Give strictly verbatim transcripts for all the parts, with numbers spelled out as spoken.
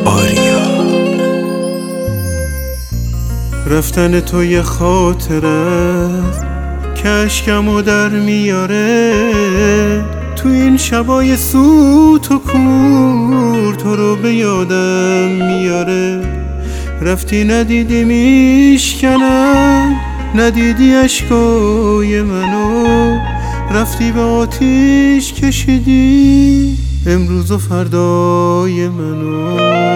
آریا. رفتن تو یه خاطر است که اشکمو در میاره، تو این شبای سوت و کور تو رو به یادم میاره. رفتی ندیدی میشکنم، ندیدی اشکای منو، رفتی به آتیش کشیدی امروز و فردای منو.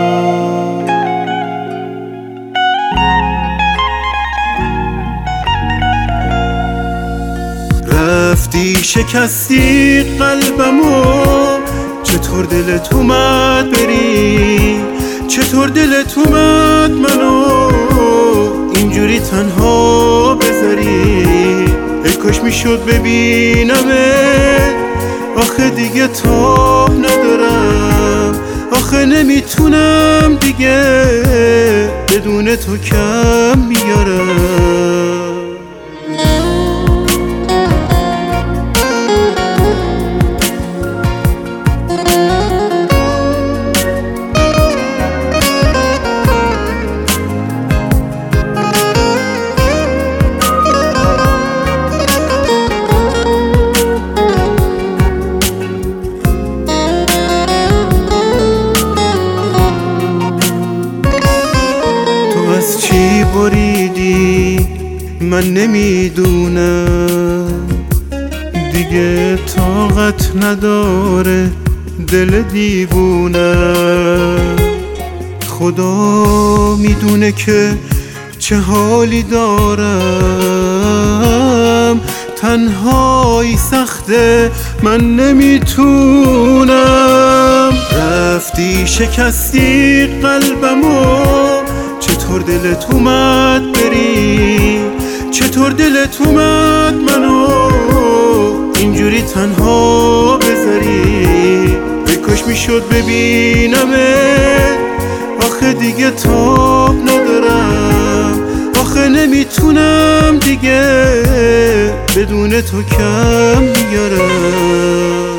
رفتی شکستی قلبمو، چطور دلت اومد بری، چطور دلت اومد منو اینجوری تنها بذاری. ای کاش میشد ببینمت، آخه دیگه تاب ندارم، آخه نمیتونم دیگه بدون تو کم میارم. از چی بریدی من نمیدونم، دیگه طاقت نداره دل دیوونم. خدا میدونه که چه حالی دارم، تنهایی سخته من نمیتونم. رفتی شکستی قلبمو، چطور دلت اومد بری، چطور دلت اومد منو اینجوری تنها بذاری. ای کاش میشد ببینمت، آخه دیگه تاب ندارم، آخه نمیتونم دیگه بدون تو کم میارم.